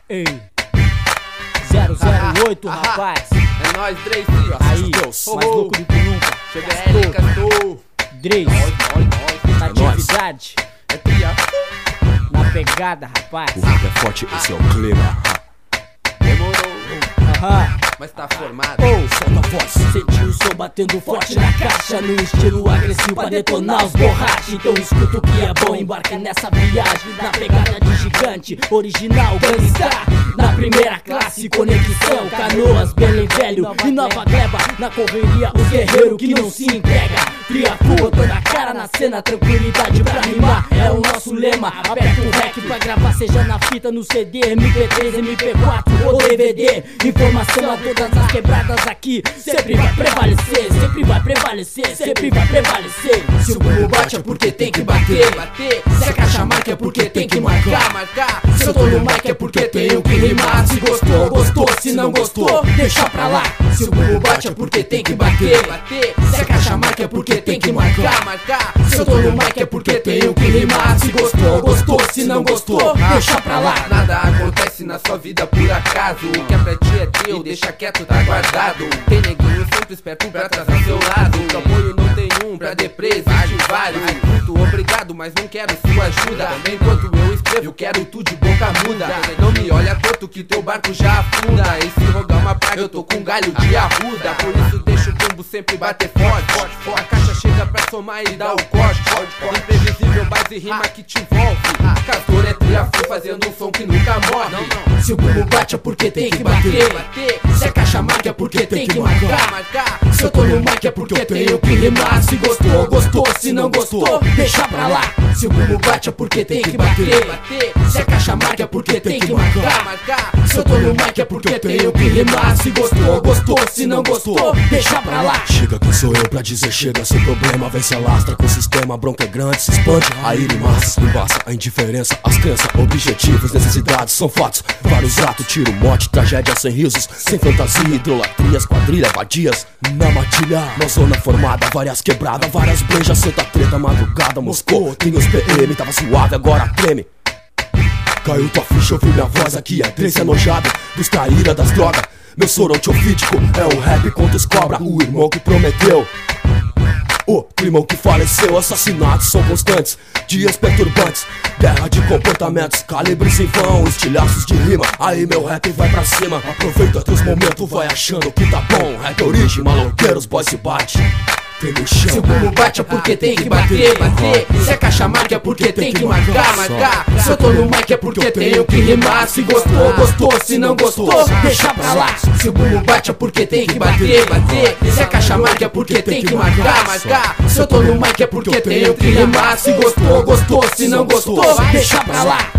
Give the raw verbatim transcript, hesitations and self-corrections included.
Ei, zero zero oito, rapaz. É nóis, Drey, filho. Aí, Deus. mais louco do que nunca. G B L, cantor. Drey, Nós, na atividade, É tria. na pegada, rapaz. O rap é forte, esse é o clima. Demorou, Aham. mas tá formado. Oh, solta a voz. Senti o som batendo forte na caixa, no estilo agressivo pra detonar os borrachos. Então escuta o que é bom, embarca nessa viagem, na pegada de gigante, original, gangsta. Na primeira classe, conexão, Canoas, Belém Velho e Nova Gleba. Na correria, o guerreiro que não se entrega. Cria fogo, toda a cara na cena, tranquilidade pra rimar é o nosso lema. Aperta o rec pra gravar, seja na fita, no C D, M P três, M P quatro ou D V D. Informação a todas as quebradas aqui sempre vai prevalecer, sempre vai prevalecer, sempre vai prevalecer. Se o burro bate é porque tem que bater, Bater, se a caixa marca é porque tem que marcar. marcar. Se eu tô no mic é porque tenho que rimar. Se gostou, gostou, se não gostou, deixa pra lá. Se o burro bate é porque tem que bater, Bater, se a caixa marca é porque tem que marcar. marcar. Se eu tô no mic é porque tenho que rimar. Se gostou, gostou, se não gostou, deixa pra lá. Nada acontece na sua vida por acaso. O que é pra ti é teu, deixa quieto, tá guardado. Tem neguinho sempre esperto pra trás ao seu lado. Que apoio não tem um, pra depresa existe vários. Muito obrigado, mas não quero sua ajuda. Enquanto eu escrevo, quero tu de boca muda. Não me olha torto que teu barco já afunda. E se rogar uma praga, eu tô com galho de arruda. Por isso deixa o bumbo sempre bater forte. A caixa chega pra somar e dá o corte. Imprevisível base rima que te envolve. Castor é triafo fazendo um som que nunca morre. Se o burro bate é porque tem que bater, se a caixa marca é porque tem que marcar. marcar. Se eu tô no mic é porque tenho que rimar. Se gostou, gostou, se não gostou, deixa pra lá. Se o burro bate é porque tem que bater, Bater, se a caixa marca é porque tem que marcar. marcar. Se eu tô no mic é porque tenho que rimar. Se gostou, gostou, se não gostou, deixa pra lá. Chega, quem sou eu pra dizer chega sem problema. Vem se alastra com o sistema, a bronca é grande, se expande. Aí massa, embaça a indiferença, as crenças, objetivos, necessidades são fatos. Vários atos, tiro, morte, tragédia sem risos, sem fantasia, idolatrias, quadrilha, vadias. Na matilha, na zona formada, várias quebradas, várias brejas, senta treta, madrugada, Moscou. Tem os P M, tava suave, agora treme. Caiu tua ficha, ouviu minha voz aqui, é três enojado, dos traíra das drogas. Meu soro antiofídico é o rap contra os cobra, o irmão que prometeu. O irmão que faleceu, assassinatos são constantes, dias perturbantes, guerra de comportamentos, calibres em vão, estilhaços de rima. Aí meu rap vai pra cima, aproveita teus momentos, vai achando que tá bom. Rap origem, maloqueiros, boy se bate. Tem no chão. Se o burro bate é porque tem que bater, bater. Se a caixa marca é porque tem que marcar, marcar. Se eu tô no mic é porque tenho que rimar. Se gostou, gostou, se não gostou, deixa pra lá. Se o burro bate é porque tem que bater, bater. Se a caixa marca é porque tem que marcar, marcar. Se eu tô no mic é porque tenho que rimar. Se gostou, gostou, se não gostou, deixa pra lá.